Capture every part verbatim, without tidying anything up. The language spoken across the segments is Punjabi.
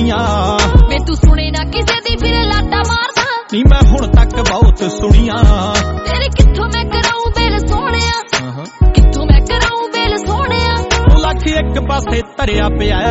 दुनिया वे तू सुने ना किसे दी फिर लाटा मारदा नी मैं हुण तक बहुत सुनिया तेरे कित्थों मैं कराऊं बेल सोहणिया कित्थों मैं कराऊं बेल सोहणिया लख एक पासे धरिया पिया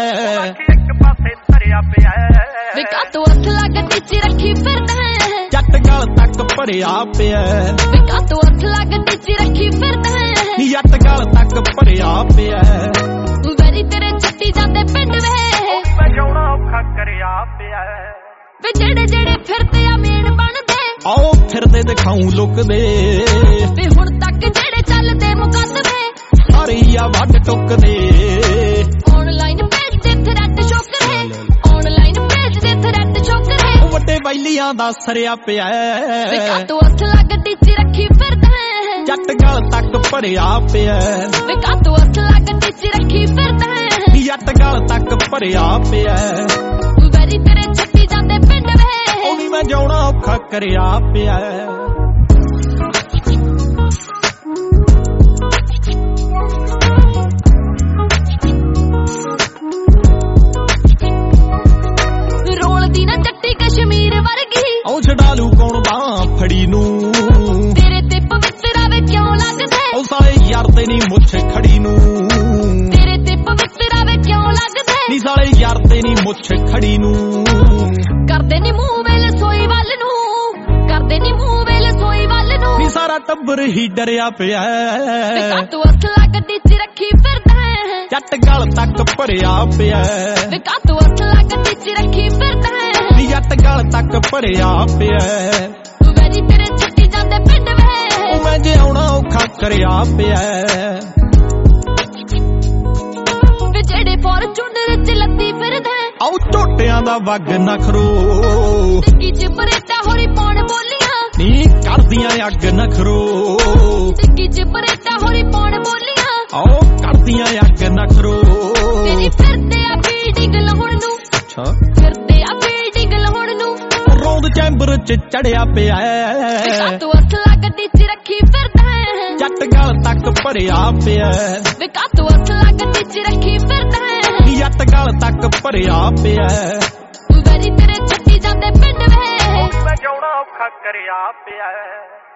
वे कातों हथ लगदी च रखी फिरदा जट गल तक भरिया पिया वे कातों हथ लगदी च रखी फिरदा नी जट गल तक भरिया पिया वरी तेरे छट्टी जांदे पिंड वे बजाउणा औखा करिया पिया वे जेड़े जेड़े फिरदे आ मेन बनदे आओ फिरदे दिखाऊं लुकदे वे हुण तक जेड़े चलदे मुकदमे सारे आ वड टुकदे ऑनलाइन भेज दे थ्रेड छोकरे ऑनलाइन भेज दे थ्रेड छोकरे ਵੱਡੇ ਵੈਲੀਆਂ ਦਾ ਸਰਿਆ ਪਿਆ ਵੇ ਕਾਤੋਂ ਹੱਥ ਲੱਗਦੀ ਚ ਰੱਖੀ ਫਿਰਦਾ ਜੱਟ ਗਲ ਤੱਕ ਭਰਿਆ ਪਿਆ ਵੇ ਕਾਤੋਂ ਹੱਥ ਲੱਗਦੀ ਚ ਰੱਖੀ ਫਿਰਦਾ ਜੱਟ ਗਲ ਤੱਕ ਭਰਿਆ ਪਿਆ ਵੈਰੀ ਤੇਰੇ ਛੱਟੀ ਜਾਂਦੇ ਪਿੰਡ ਵੇ ਉਹ ਵੀ ਮੈਂ ਜਾਉਣਾ ਔਖਾ ਕਰਿਆ ਪਿਆ ਰੋਲਦੀ ਨਾ ਜੱਟੀ ਕਸ਼ਮੀਰ ਵਰਗੀ ਉਹ ਛਡਾਲੂ ਕੌਣ ਬਾਹ ਫੜੀ ਨੂੰ ਤੇਰੇ ਤੇ ਪਵਿੱਤਰਾ ਵੇ ਕਿਉਂ ਲੱਗਦਾ ਉਹ ਸਾਲੇ ਯਾਰ ਤੇ ਨਹੀਂ ਮੁੱਛ ਖੜੀ ਨੂੰ ਤੇਰੇ ਤੇ ਪਵਿੱਤਰਾ ਵੇ ਕਿਉਂ ਲੱਗਦਾ ਨੀ ਸਾਲੇ ਯਾਰ ਤੇ ਨਹੀਂ ਮੁੱਛ ਖੜੀ ਨੂੰ ਕਰਦੇ ਨੀ ਮੂੰਹ ਵੇਲੇ ਸੋਈ ਵੱਲ ਨੂੰ ਕਰਦੇ ਨੀ ਮੂੰਹ ਵੇਲੇ ਸੋਈ ਵੱਲ ਨੂੰ ਨੀ ਸਾਰਾ ਟੱਬਰ ਹੀ ਡਰਿਆ ਪਿਆ ਵੇ ਕਾਤੋਂ ਹੱਥ ਲੱਗਦੀ ਚ ਰੱਖੀ ਫਿਰਦਾ ਜੱਟ ਗਲ ਤੱਕ ਭਰਿਆ ਪਿਆ ਵੇ ਕਾਤੋਂ ਹੱਥ ਲੱਗਦੀ ਚ ਰੱਖੀ ਫਿਰਦਾ ਨੀ ਜੱਟ ਗਲ ਤੱਕ ਭਰਿਆ ਪਿਆ ਵੈਰੀ ਤੇਰੇ ਛੱਟੀ ਜਾਂਦੇ ਪਿੰਡ ਵੇ ਉਹ ਮੈਂ ਜੇ ਆਉਣਾ ਔਖਾ ਕਰਿਆ ਪਿਆ ਵੇ ਜਿਹੜੇ ਫੋਰਚੂਨਰ ਚ ਲੱਦੀ ਫਿਰਦਾ ਆਉ ਝੋਟਿਆਂ ਦਾ ਵੱਗ ਨਖਰੋ ਟਿੱਕੀ ਚ ਪਰੇਟਾ ਹੋਰੀ ਪਾਉਣ ਬੋਲੀਆਂ ਨੀ ਕਰਦੀਆਂ ਅੱਗ ਨਖਰੋ ਟਿੱਕੀ ਚ ਪਰੇਟਾ ਹੋਰੀ ਪਾਉਣ ਬੋਲੀਆਂ ਆਉ ਕਰਦੀਆਂ ਅੱਗ ਨਖਰੋ ਤੇਰੀ ਫਿਰਦੇ ਆ ਫੀਡਿੰਗ ਲਾਉਣ ਨੂੰ ਅੱਛਾ ਫਿਰਦੇ ਆ ਫੀਡਿੰਗ ਲਾਉਣ ਨੂੰ ਰੌਂਦ ਚੈਂਬਰ ਚ ਚੜਿਆ ਪਿਆ ਵੇ ਕਾਤੋਂ ਹੱਥ ਲੱਗਦੀ ਚ ਰੱਖੀ ਫਿਰਦਾ ਜੱਟ ਗਲ ਤੱਕ ਭਰਿਆ ਪਿਆ ਵੇ ਕਾਤੋਂ ਹੱਥ ਲੱਗਦੀ ਚ ਰੱਖੀ ਫਿਰਦਾ ਨੀ ਜੱਟ ਗਲ ਤੱਕ ਭਰਿਆ ਪਿਆ ਵੈਰੀ ਤੇਰੇ ਛੱਟੀ ਜਾਂਦੇ ਪਿੰਡ ਵੇ ਮੈਂ ਜਾਉਣਾ ਔਖਾ ਕਰਿਆ ਪਿਆ